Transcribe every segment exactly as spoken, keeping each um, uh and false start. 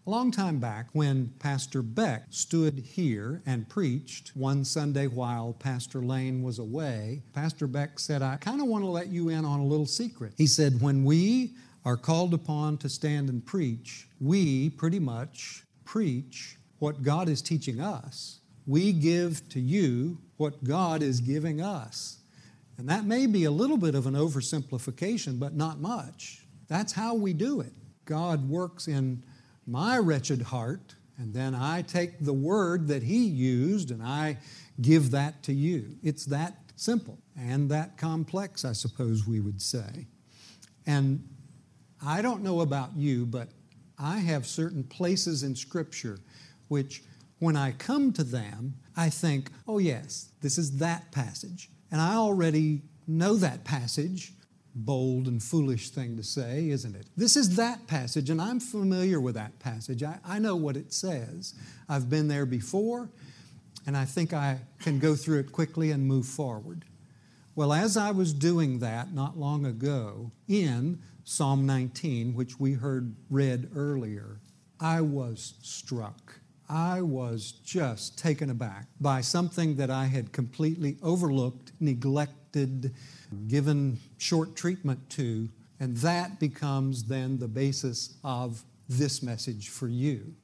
A long time back, when Pastor Beck stood here and preached one Sunday while Pastor Lane was away, Pastor Beck said, I kind of want to let you in on a little secret. He said, when we are called upon to stand and preach, we pretty much preach what God is teaching us. We give to you what God is giving us. And that may be a little bit of an oversimplification, but not much. That's how we do it. God works in my wretched heart, and then I take the word that He used and I give that to you. It's that simple and that complex, I suppose we would say. And I don't know about you, but I have certain places in Scripture which, when I come to them, I think, oh yes, this is that passage. And I already know that passage. Bold and foolish thing to say, isn't it? This is that passage, and I'm familiar with that passage. I, I know what it says. I've been there before, and I think I can go through it quickly and move forward. Well, as I was doing that not long ago in Psalm nineteen, which we heard read earlier, I was struck. I was just taken aback by something that I had completely overlooked, neglected, given short treatment to, and that becomes then the basis of this message for you.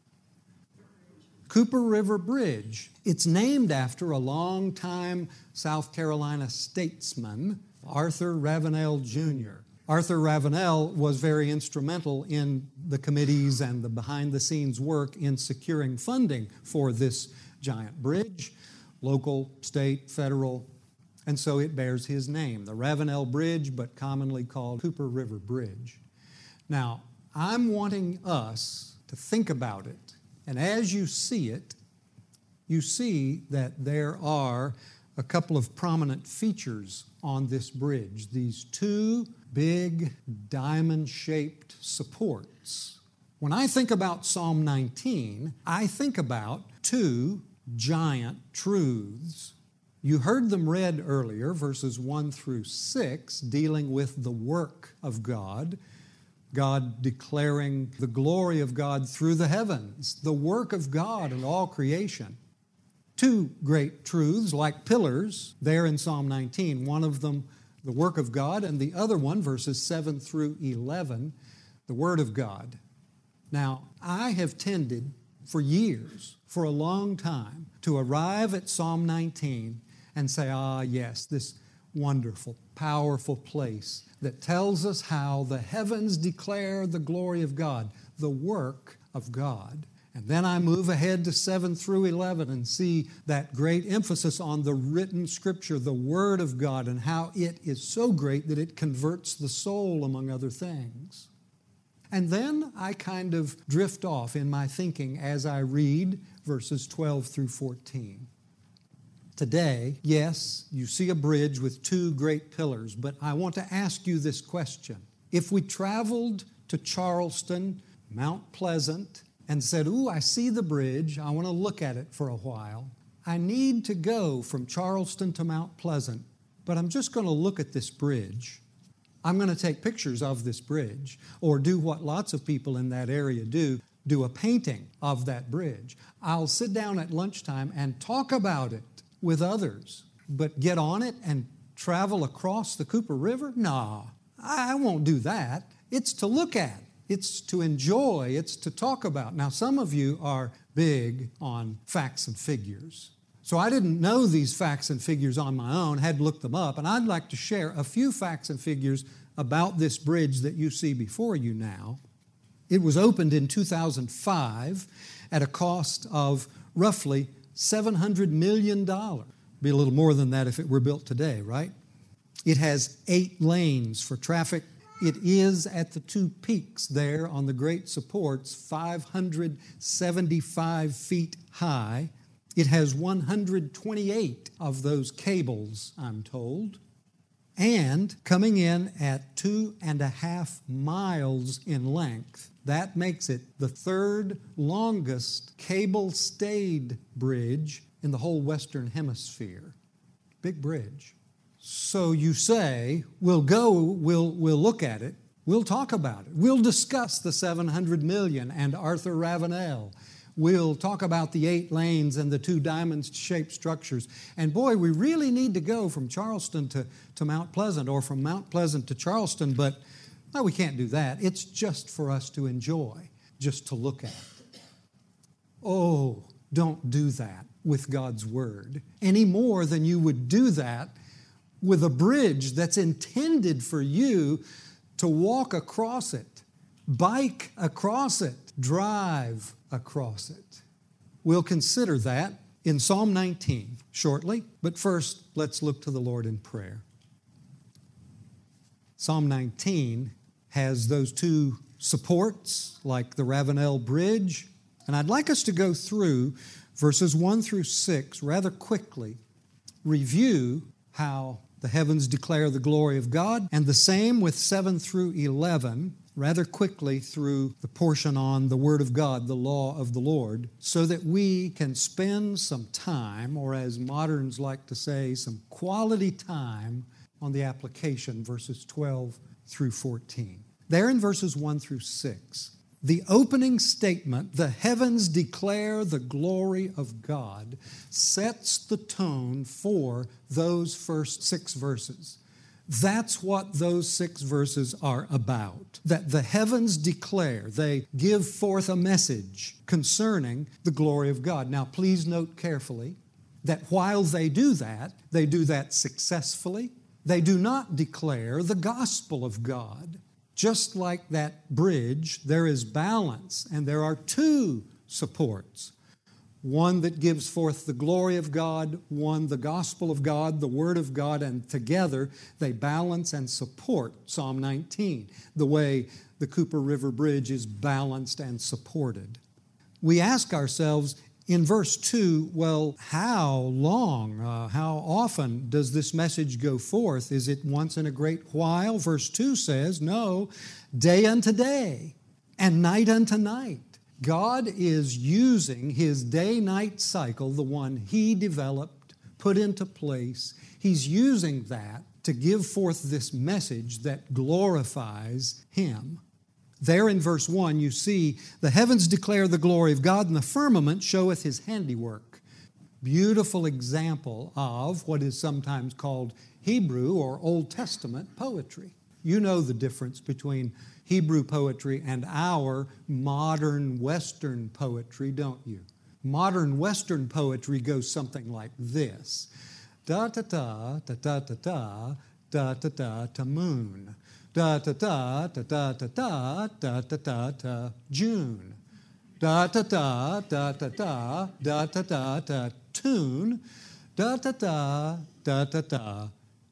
Cooper River Bridge. It's named after a longtime South Carolina statesman, Arthur Ravenel Junior Arthur Ravenel was very instrumental in the committees and the behind-the-scenes work in securing funding for this giant bridge, local, state, federal, and so it bears his name, the Ravenel Bridge, but commonly called Cooper River Bridge. Now, I'm wanting us to think about it, and as you see it, you see that there are a couple of prominent features on this bridge, these two big diamond-shaped supports. When I think about Psalm nineteen, I think about two giant truths. You heard them read earlier, verses one through six, dealing with the work of God, God declaring the glory of God through the heavens, the work of God in all creation. Two great truths like pillars there in Psalm nineteen, one of them the work of God, and the other one, verses seven through eleven, the Word of God. Now, I have tended for years, for a long time, to arrive at Psalm nineteen and say, ah, yes, this wonderful, powerful place that tells us how the heavens declare the glory of God, the work of God. And then I move ahead to seven through eleven and see that great emphasis on the written Scripture, the Word of God, and how it is so great that it converts the soul, among other things. And then I kind of drift off in my thinking as I read verses twelve through fourteen. Today, yes, you see a bridge with two great pillars, but I want to ask you this question. If we traveled to Charleston, Mount Pleasant, and said, ooh, I see the bridge, I want to look at it for a while. I need to go from Charleston to Mount Pleasant, but I'm just going to look at this bridge. I'm going to take pictures of this bridge, or do what lots of people in that area do, do a painting of that bridge. I'll sit down at lunchtime and talk about it with others, but get on it and travel across the Cooper River? Nah, I won't do that. It's to look at. It's to enjoy, it's to talk about. Now, some of you are big on facts and figures. So I didn't know these facts and figures on my own, had to look them up, and I'd like to share a few facts and figures about this bridge that you see before you now. It was opened in two thousand five at a cost of roughly seven hundred million dollars. Be a little more than that if it were built today, right? It has eight lanes for traffic. It is at the two peaks there on the great supports, five hundred seventy-five feet high. It has one hundred twenty-eight of those cables, I'm told. And coming in at two and a half miles in length, that makes it the third longest cable-stayed bridge in the whole Western Hemisphere. Big bridge. So you say, we'll go, we'll, we'll look at it, We'll talk about it. We'll discuss the seven hundred million and Arthur Ravenel. We'll talk about the eight lanes and the two diamond-shaped structures. And boy, we really need to go from Charleston to, to Mount Pleasant or from Mount Pleasant to Charleston, but no, we can't do that. It's just for us to enjoy, just to look at. Oh, don't do that with God's Word any more than you would do that with a bridge that's intended for you to walk across it, bike across it, drive across it. We'll consider that in Psalm nineteen shortly, but first let's look to the Lord in prayer. Psalm nineteen has those two supports like the Ravenel Bridge, and I'd like us to go through verses one through six rather quickly, review how the heavens declare the glory of God, and the same with seven through eleven, rather quickly through the portion on the Word of God, the law of the Lord, so that we can spend some time, or as moderns like to say, some quality time on the application, verses twelve through fourteen. There in verses one through six, the opening statement, the heavens declare the glory of God, sets the tone for those first six verses. That's what those six verses are about. That the heavens declare, they give forth a message concerning the glory of God. Now, please note carefully that while they do that, they do that successfully. They do not declare the gospel of God. Just like that bridge, there is balance, and there are two supports. One that gives forth the glory of God, one the gospel of God, the word of God, and together they balance and support Psalm nineteen, the way the Cooper River Bridge is balanced and supported. We ask ourselves, in verse two, well, how long, uh, how often does this message go forth? Is it once in a great while? Verse two says, no, day unto day and night unto night. God is using His day-night cycle, the one He developed, put into place. He's using that to give forth this message that glorifies Him. There in verse one, you see, the heavens declare the glory of God, and the firmament showeth His handiwork. Beautiful example of what is sometimes called Hebrew or Old Testament poetry. You know the difference between Hebrew poetry and our modern Western poetry, don't you? Modern Western poetry goes something like this. Da-ta-ta, ta-ta-ta-ta, da-ta-ta-ta moon. Da-ta-ta, ta-ta-ta-ta, da-ta-ta-ta June. Da-ta-ta, da-ta-ta, da-ta-ta-ta tune. Da-ta-ta, da-ta-ta,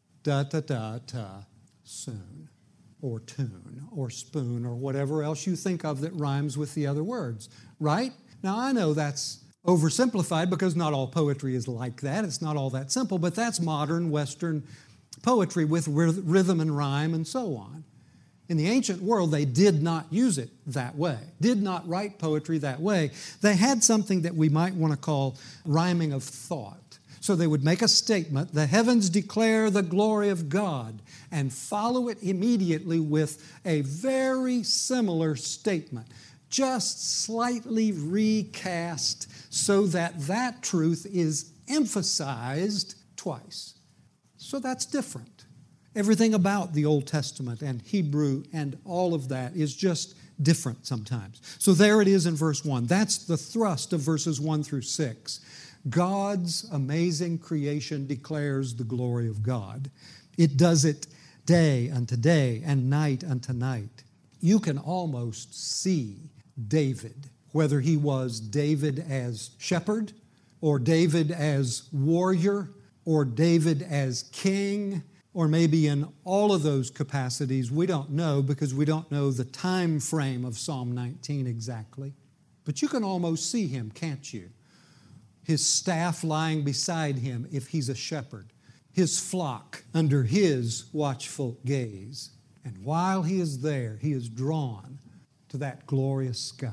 da-ta-ta-ta soon. Or tune, or spoon, or whatever else you think of that rhymes with the other words, right? Now, I know that's oversimplified because not all poetry is like that. It's not all that simple, but that's modern Western poetry with rhythm and rhyme and so on. In the ancient world, they did not use it that way, did not write poetry that way. They had something that we might want to call rhyming of thought. So they would make a statement, the heavens declare the glory of God, and follow it immediately with a very similar statement, just slightly recast so that that truth is emphasized twice. So that's different. Everything about the Old Testament and Hebrew and all of that is just different sometimes. So there it is in verse one. That's the thrust of verses one through six. God's amazing creation declares the glory of God. It does it day unto day and night unto night. You can almost see David, whether he was David as shepherd or David as warrior or David as king, or maybe in all of those capacities. We don't know because we don't know the time frame of Psalm nineteen exactly. But you can almost see him, can't you? His staff lying beside him if he's a shepherd, his flock under his watchful gaze. And while he is there, he is drawn to that glorious sky.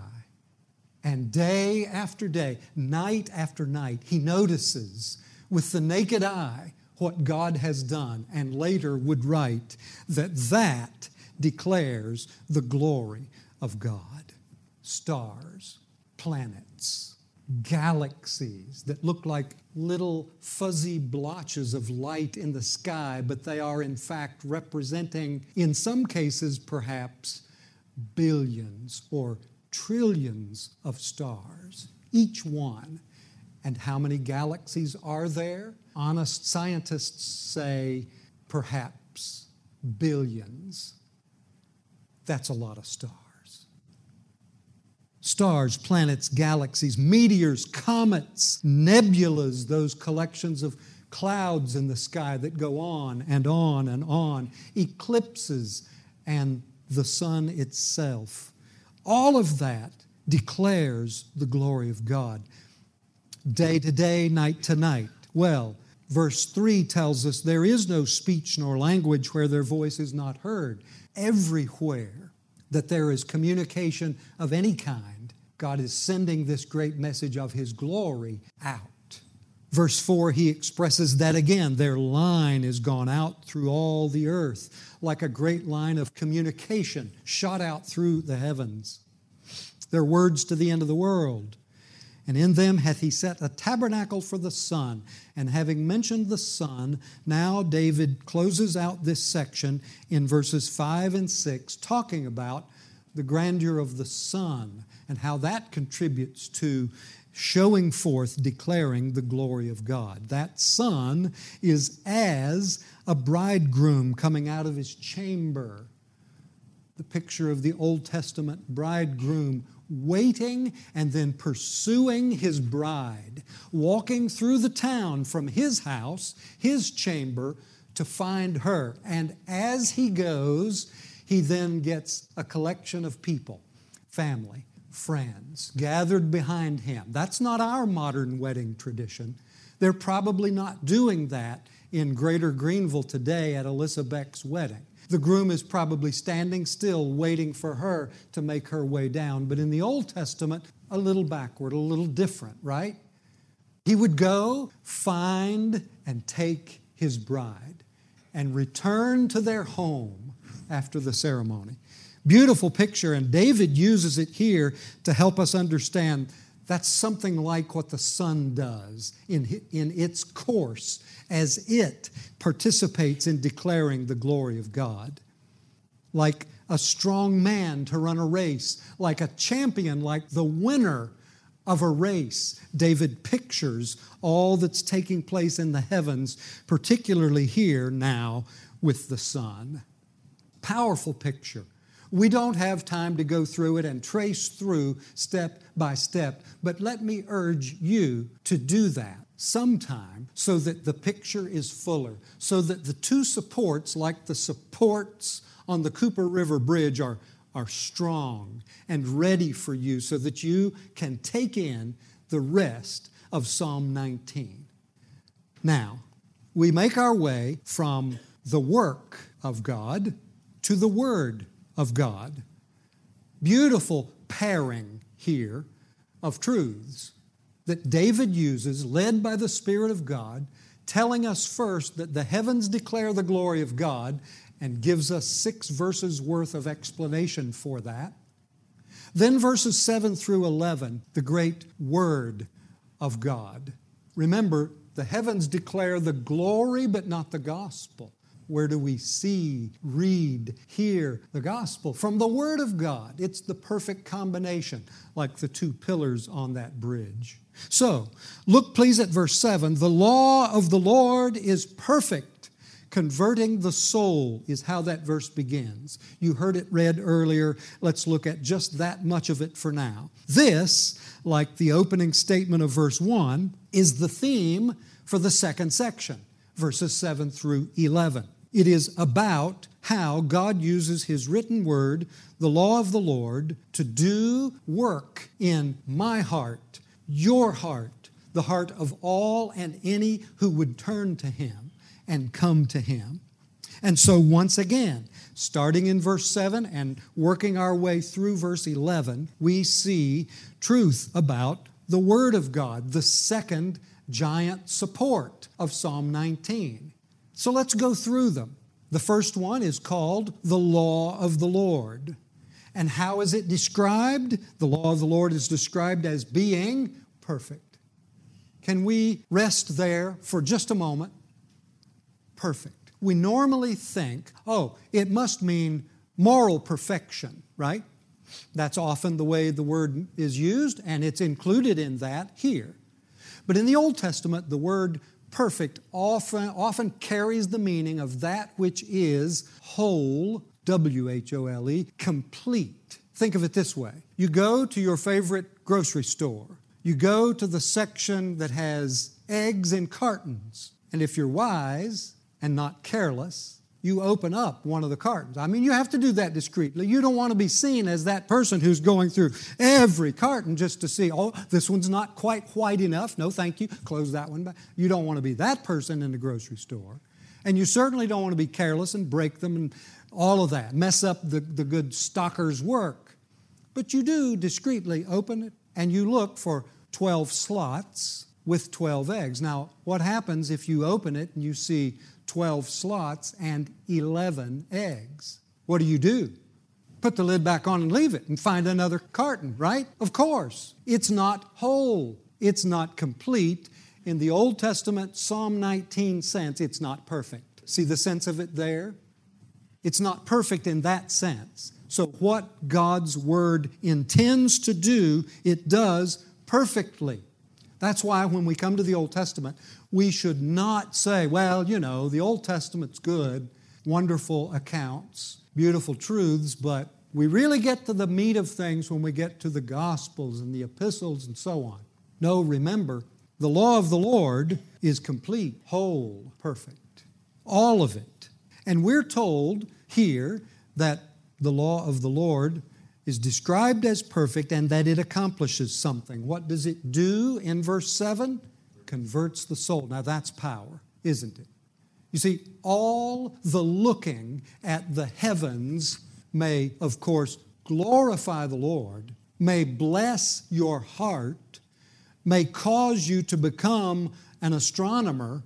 And day after day, night after night, he notices with the naked eye what God has done, and later would write that that declares the glory of God. Stars, planets, galaxies that look like little fuzzy blotches of light in the sky, but they are in fact representing, in some cases perhaps, billions or trillions of stars, each one. And how many galaxies are there? Honest scientists say perhaps billions. That's a lot of stars. Stars, planets, galaxies, meteors, comets, nebulas, those collections of clouds in the sky that go on and on and on, eclipses, and the sun itself. All of that declares the glory of God. Day to day, night to night. Well, verse three tells us there is no speech nor language where their voice is not heard. Everywhere that there is communication of any kind, God is sending this great message of His glory out. Verse four, He expresses that again. Their line is gone out through all the earth, like a great line of communication shot out through the heavens. Their words to the end of the world. And in them hath He set a tabernacle for the sun. And having mentioned the sun, now David closes out this section in verses five and six, talking about the grandeur of the sun and how that contributes to showing forth, declaring the glory of God. That sun is as a bridegroom coming out of his chamber. The picture of the Old Testament bridegroom waiting and then pursuing his bride, walking through the town from his house, his chamber, to find her. And as he goes, he then gets a collection of people, family, friends, gathered behind him. That's not our modern wedding tradition. They're probably not doing that in Greater Greenville today at Alyssa Beck's wedding. The groom is probably standing still, waiting for her to make her way down. But in the Old Testament, a little backward, a little different, right? He would go, find, and take his bride, and return to their home after the ceremony. Beautiful picture, and David uses it here to help us understand that's something like what the sun does in, in its course as it participates in declaring the glory of God. Like a strong man to run a race, like a champion, like the winner of a race. David pictures all that's taking place in the heavens, particularly here now with the sun. Powerful picture. We don't have time to go through it and trace through step by step, but let me urge you to do that sometime so that the picture is fuller, so that the two supports, like the supports on the Cooper River Bridge, are, are strong and ready for you so that you can take in the rest of Psalm nineteen. Now, we make our way from the work of God to the Word of God. Beautiful pairing here of truths that David uses, led by the Spirit of God, telling us first that the heavens declare the glory of God and gives us six verses worth of explanation for that. Then verses seven through eleven, the great Word of God. Remember, the heavens declare the glory but not the gospel. Where do we see, read, hear the gospel? From the Word of God. It's the perfect combination, like the two pillars on that bridge. So, look please at verse seven. The law of the Lord is perfect, converting the soul, is how that verse begins. You heard it read earlier. Let's look at just that much of it for now. This, like the opening statement of verse one, is the theme for the second section, verses seven through eleven. It is about how God uses His written word, the law of the Lord, to do work in my heart, your heart, the heart of all and any who would turn to Him and come to Him. And so once again, starting in verse seven and working our way through verse eleven, we see truth about the Word of God, the second giant support of Psalm nineteen. So let's go through them. The first one is called the law of the Lord. And how is it described? The law of the Lord is described as being perfect. Can we rest there for just a moment? Perfect. We normally think, oh, it must mean moral perfection, right? That's often the way the word is used, and it's included in that here. But in the Old Testament, the word perfect often, often carries the meaning of that which is whole, W H O L E, complete. Think of it this way. You go to your favorite grocery store. You go to the section that has eggs in cartons. And if you're wise and not careless, you open up one of the cartons. I mean, you have to do that discreetly. You don't want to be seen as that person who's going through every carton just to see, oh, this one's not quite white enough. No, thank you. Close that one back. You don't want to be that person in the grocery store. And you certainly don't want to be careless and break them and all of that, mess up the, the good stocker's work. But you do discreetly open it, and you look for twelve slots with twelve eggs. Now, what happens if you open it and you see twelve slots and eleven eggs? What do you do? Put the lid back on and leave it and find another carton, right? Of course. It's not whole. It's not complete. In the Old Testament, Psalm nineteen sense, it's not perfect. See the sense of it there? It's not perfect in that sense. So what God's Word intends to do, it does perfectly. That's why when we come to the Old Testament, we should not say, well, you know, the Old Testament's good, wonderful accounts, beautiful truths, but we really get to the meat of things when we get to the Gospels and the epistles and so on. No, remember, the law of the Lord is complete, whole, perfect, all of it. And we're told here that the law of the Lord is described as perfect and that it accomplishes something. What does it do in verse seven? Converts the soul. Now that's power, isn't it? You see, all the looking at the heavens may, of course, glorify the Lord, may bless your heart, may cause you to become an astronomer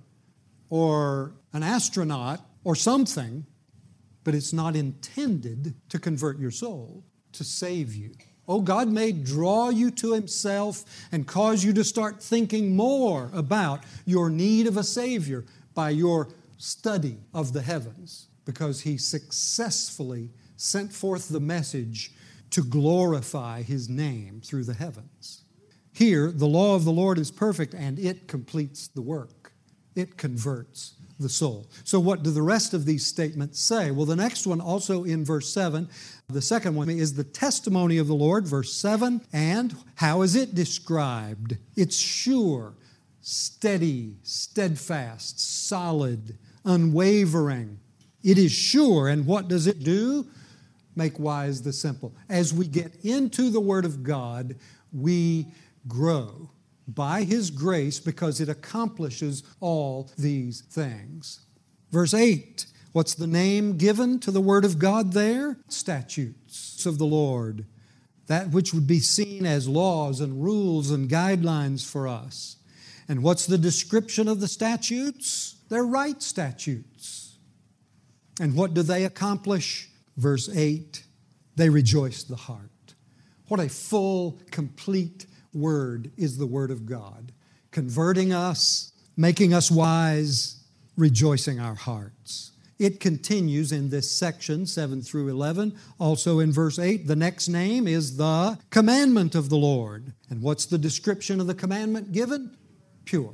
or an astronaut or something, but it's not intended to convert your soul, to save you. Oh, God may draw you to Himself and cause you to start thinking more about your need of a Savior by your study of the heavens, because He successfully sent forth the message to glorify His name through the heavens. Here, the law of the Lord is perfect and it completes the work. It converts the soul. So what do the rest of these statements say? Well, the next one also in verse seven, the second one is the testimony of the Lord, verse seven. And how is it described? It's sure, steady, steadfast, solid, unwavering. It is sure. And what does it do? Make wise the simple. As we get into the Word of God, we grow by His grace because it accomplishes all these things. Verse eight, what's the name given to the Word of God there? Statutes of the Lord. That which would be seen as laws and rules and guidelines for us. And what's the description of the statutes? They're right statutes. And what do they accomplish? Verse eight, they rejoice the heart. What a full, complete Word is the Word of God, converting us, making us wise, rejoicing our hearts. It continues in this section, seven through eleven. Also in verse eight, the next name is the commandment of the Lord. And what's the description of the commandment given? Pure.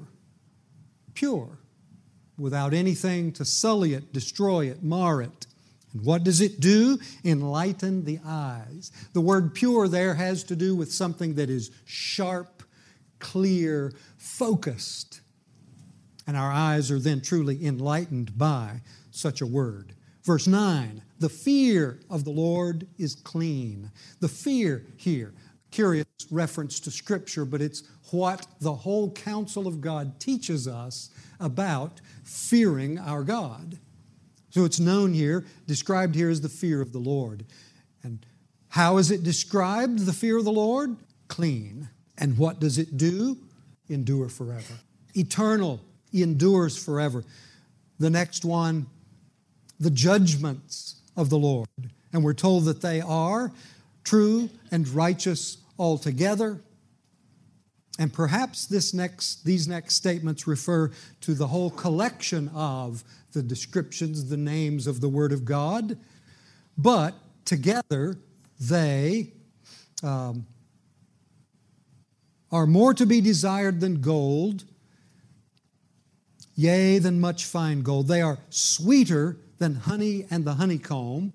Pure. Without anything to sully it, destroy it, mar it. And what does it do? Enlighten the eyes. The word pure there has to do with something that is sharp, clear, focused. And our eyes are then truly enlightened by such a word. Verse nine, the fear of the Lord is clean. The fear here, curious reference to Scripture, but it's what the whole counsel of God teaches us about fearing our God. So it's known here, described here as the fear of the Lord. And how is it described, the fear of the Lord? Clean. And what does it do? Endure forever. Eternal, endures forever. The next one, the judgments of the Lord. And we're told that they are true and righteous altogether. And perhaps this next, these next statements refer to the whole collection of the descriptions, the names of the Word of God. But together they um, are more to be desired than gold, yea, than much fine gold. They are sweeter than honey and the honeycomb.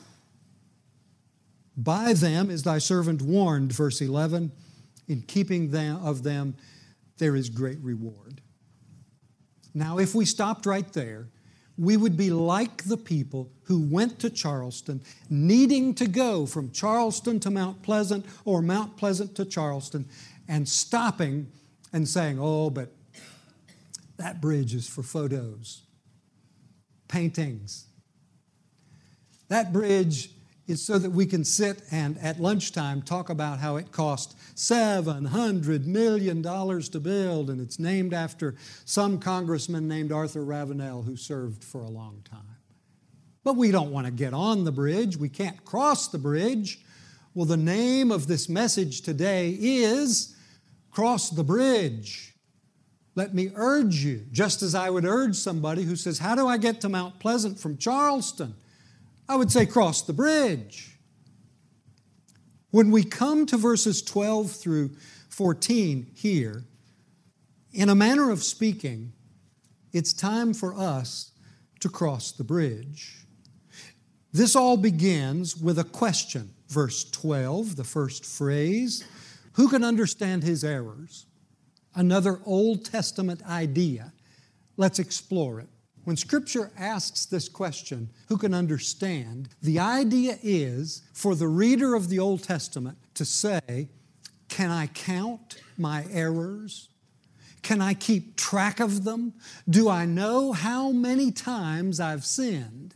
By them is thy servant warned, verse eleven. In keeping them, of them, there is great reward. Now, if we stopped right there, we would be like the people who went to Charleston, needing to go from Charleston to Mount Pleasant or Mount Pleasant to Charleston, and stopping and saying, oh, but that bridge is for photos, paintings. That bridge is so that we can sit and at lunchtime talk about how it cost seven hundred million dollars to build, and it's named after some congressman named Arthur Ravenel who served for a long time. But we don't want to get on the bridge. We can't cross the bridge. Well, the name of this message today is Cross the Bridge. Let me urge you, just as I would urge somebody who says, how do I get to Mount Pleasant from Charleston? I would say cross the bridge. When we come to verses twelve through fourteen here, in a manner of speaking, it's time for us to cross the bridge. This all begins with a question. Verse twelve, the first phrase, who can understand his errors? Another Old Testament idea. Let's explore it. When Scripture asks this question, who can understand, the idea is for the reader of the Old Testament to say, can I count my errors? Can I keep track of them? Do I know how many times I've sinned?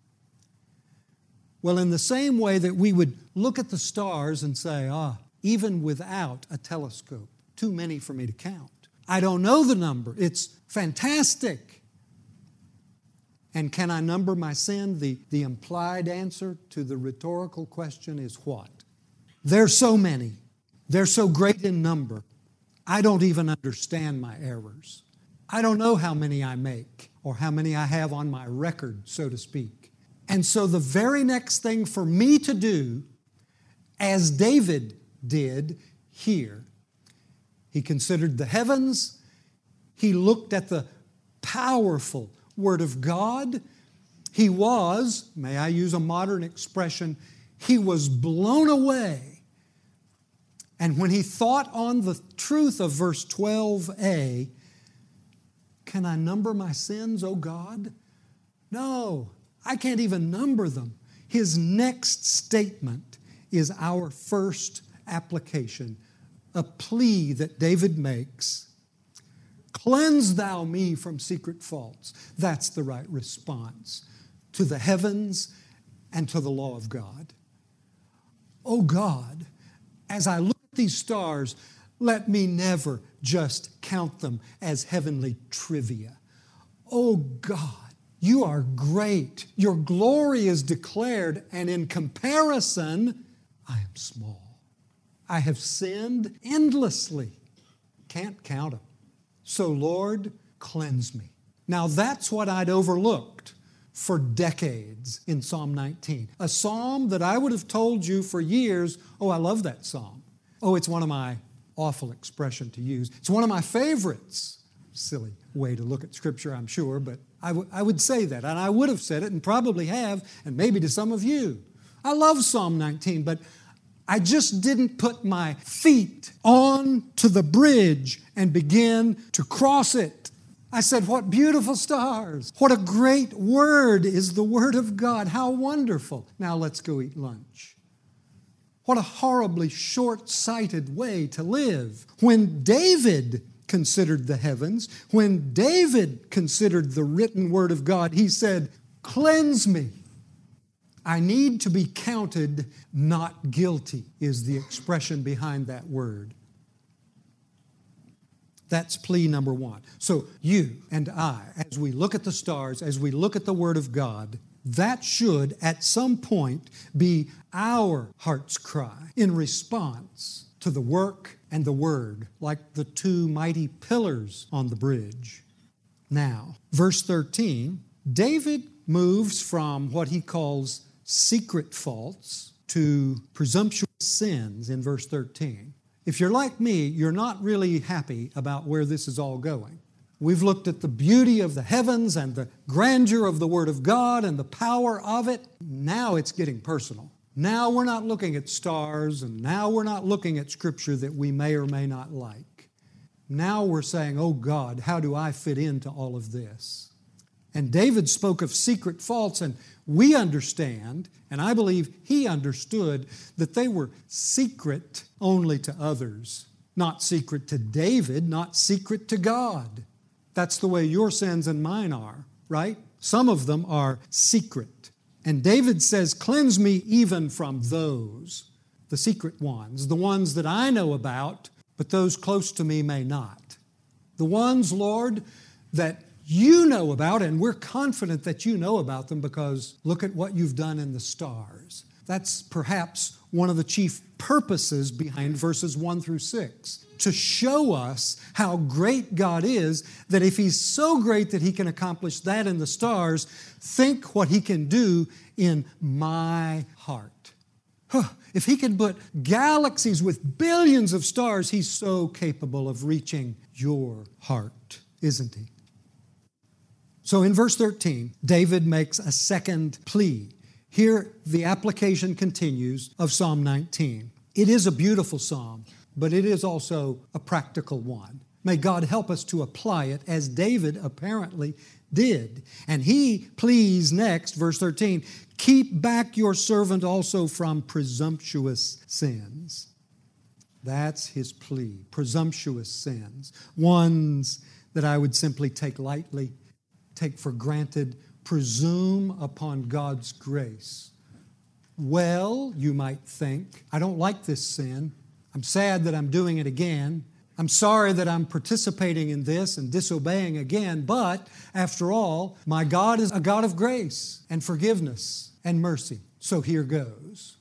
Well, in the same way that we would look at the stars and say, ah, even without a telescope, too many for me to count. I don't know the number. It's fantastic. And can I number my sin? The, the implied answer to the rhetorical question is what? There's so many. They're so great in number. I don't even understand my errors. I don't know how many I make or how many I have on my record, so to speak. And so the very next thing for me to do, as David did here, he considered the heavens. He looked at the powerful Word of God. He was, may I use a modern expression, he was blown away. And when he thought on the truth of verse twelve a, can I number my sins, O God? No, I can't even number them. His next statement is our first application, a plea that David makes. Cleanse thou me from secret faults. That's the right response to the heavens and to the law of God. Oh God, as I look at these stars, let me never just count them as heavenly trivia. Oh God, you are great. Your glory is declared, and in comparison, I am small. I have sinned endlessly. Can't count them. So, Lord, cleanse me. Now, that's what I'd overlooked for decades in Psalm nineteen. A psalm that I would have told you for years, oh, I love that psalm. Oh, it's one of my, awful expression to use, it's one of my favorites. Silly way to look at Scripture, I'm sure, but I, w- I would say that, and I would have said it, and probably have, and maybe to some of you. I love Psalm nineteen, but I just didn't put my feet on to the bridge and begin to cross it. I said, what beautiful stars. What a great word is the Word of God. How wonderful. Now let's go eat lunch. What a horribly short-sighted way to live. When David considered the heavens, when David considered the written Word of God, he said, cleanse me. I need to be counted not guilty, is the expression behind that word. That's plea number one. So you and I, as we look at the stars, as we look at the Word of God, That should, at some point, be our heart's cry in response to the work and the word, like the two mighty pillars on the bridge. Now, verse thirteen, David moves from what he calls secret faults to presumptuous sins in verse thirteen. If you're like me, you're not really happy about where this is all going. We've looked at the beauty of the heavens and the grandeur of the Word of God and the power of it. Now it's getting personal. Now we're not looking at stars, and now we're not looking at Scripture that we may or may not like. Now we're saying, oh God, how do I fit into all of this? And David spoke of secret faults, and we understand, and I believe he understood, that they were secret only to others, not secret to David, not secret to God. That's the way your sins and mine are, right? Some of them are secret. And David says, cleanse me even from those, the secret ones, the ones that I know about, but those close to me may not. The ones, Lord, that you know about, and we're confident that you know about them because look at what you've done in the stars. That's perhaps one of the chief purposes behind verses one through six, to show us how great God is, that if He's so great that He can accomplish that in the stars, think what He can do in my heart. Huh. If He can put galaxies with billions of stars, He's so capable of reaching your heart, isn't He? So in verse thirteen, David makes a second plea. Here, the application continues of Psalm nineteen. It is a beautiful psalm, but it is also a practical one. May God help us to apply it as David apparently did. And he pleads next, verse thirteen, keep back your servant also from presumptuous sins. That's his plea, presumptuous sins, ones that I would simply take lightly, take for granted, presume upon God's grace. Well, you might think, I don't like this sin. I'm sad that I'm doing it again. I'm sorry that I'm participating in this and disobeying again, but after all, my God is a God of grace and forgiveness and mercy. So here goes.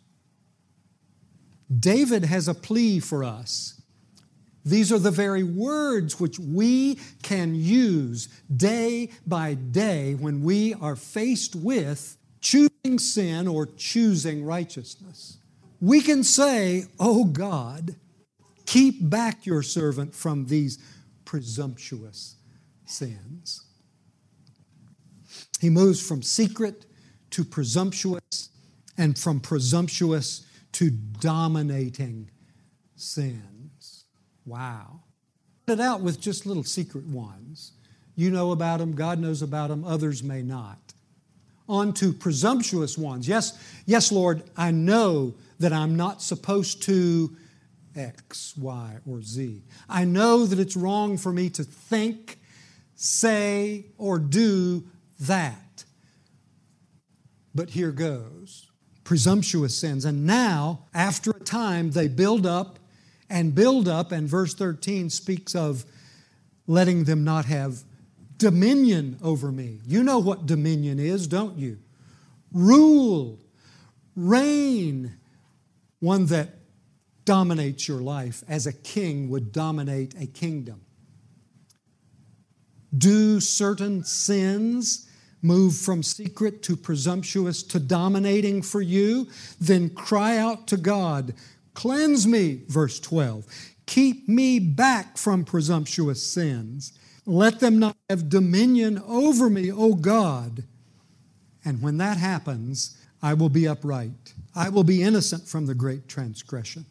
David has a plea for us. These are the very words which we can use day by day when we are faced with choosing sin or choosing righteousness. We can say, oh God, keep back your servant from these presumptuous sins. He moves from secret to presumptuous and from presumptuous to dominating sins. Wow. It out with just little secret ones. You know about them, God knows about them, others may not. On to presumptuous ones. Yes, yes, Lord, I know that I'm not supposed to X, Y, or Z. I know that it's wrong for me to think, say, or do that. But here goes. Presumptuous sins. And now, after a time, they build up and build up, and verse thirteen speaks of letting them not have dominion over me. You know what dominion is, don't you? Rule, reign, one that dominates your life as a king would dominate a kingdom. Do certain sins move from secret to presumptuous to dominating for you? Then cry out to God, cleanse me, verse twelve. Keep me back from presumptuous sins. Let them not have dominion over me, O God. And when that happens, I will be upright. I will be innocent from the great transgression.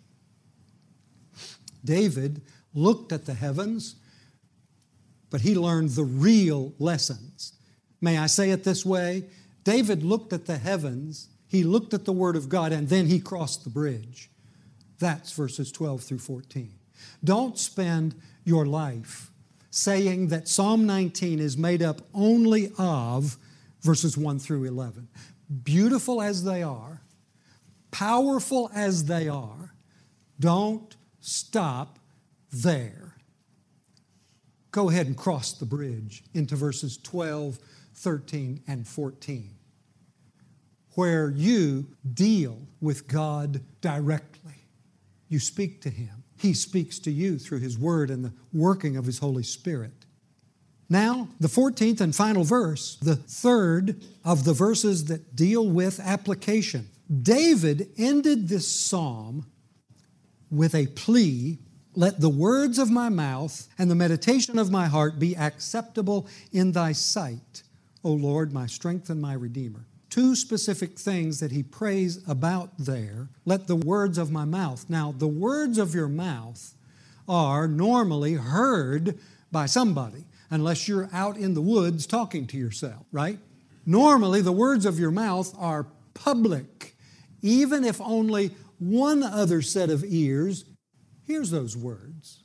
David looked at the heavens, but he learned the real lessons. May I say it this way? David looked at the heavens, he looked at the Word of God, and then he crossed the bridge. That's verses twelve through fourteen. Don't spend your life saying that Psalm nineteen is made up only of verses one through eleven. Beautiful as they are, powerful as they are, don't stop there. Go ahead and cross the bridge into verses twelve, thirteen, and fourteen. where you deal with God directly. You speak to Him. He speaks to you through His Word and the working of His Holy Spirit. Now, the fourteenth and final verse, the third of the verses that deal with application. David ended this psalm with a plea, "Let the words of my mouth and the meditation of my heart be acceptable in thy sight, O Lord, my strength and my Redeemer." Two specific things that he prays about there. Let the words of my mouth. Now, the words of your mouth are normally heard by somebody, unless you're out in the woods talking to yourself, right? Normally, the words of your mouth are public, even if only one other set of ears hears those words.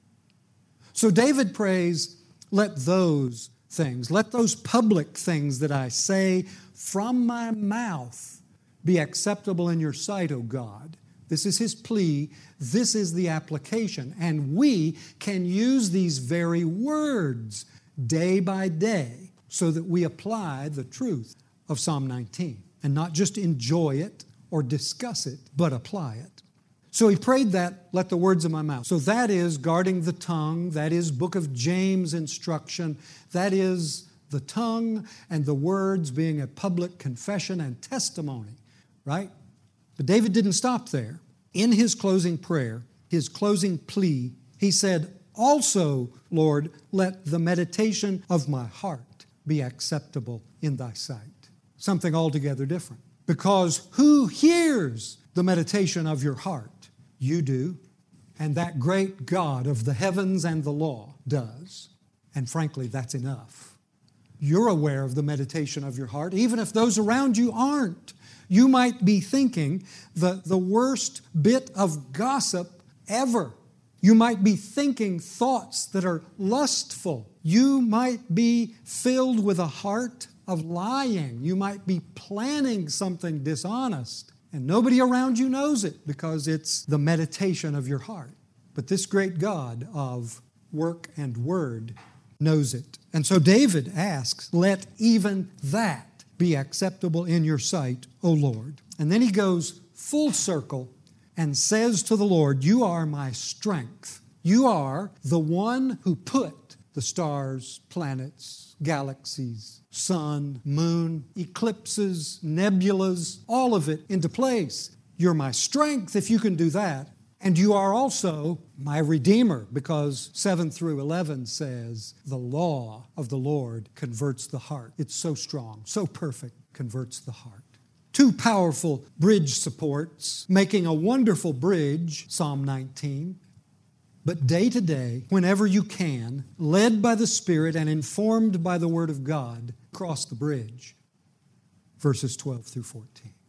So David prays, let those things, let those public things that I say from my mouth be acceptable in your sight, O God. This is his plea. This is the application. And we can use these very words day by day so that we apply the truth of Psalm nineteen and not just enjoy it or discuss it, but apply it. So he prayed that, let the words of my mouth. So that is guarding the tongue. That is Book of James instruction. That is the tongue and the words being a public confession and testimony, right? But David didn't stop there. In his closing prayer, his closing plea, he said, also, Lord, let the meditation of my heart be acceptable in thy sight. Something altogether different. Because who hears the meditation of your heart? You do. And that great God of the heavens and the law does. And frankly, that's enough. You're aware of the meditation of your heart, even if those around you aren't. You might be thinking the, the worst bit of gossip ever. You might be thinking thoughts that are lustful. You might be filled with a heart of lying. You might be planning something dishonest, and nobody around you knows it because it's the meditation of your heart. But this great God of work and word knows it. And so David asks, let even that be acceptable in your sight, O Lord. And then he goes full circle and says to the Lord, you are my strength. You are the one who put the stars, planets, galaxies, sun, moon, eclipses, nebulas, all of it into place. You're my strength if you can do that. And you are also my Redeemer, because seven through eleven says, the law of the Lord converts the heart. It's so strong, so perfect, converts the heart. Two powerful bridge supports, making a wonderful bridge, Psalm nineteen. But day to day, whenever you can, led by the Spirit and informed by the Word of God, cross the bridge. Verses twelve through fourteen.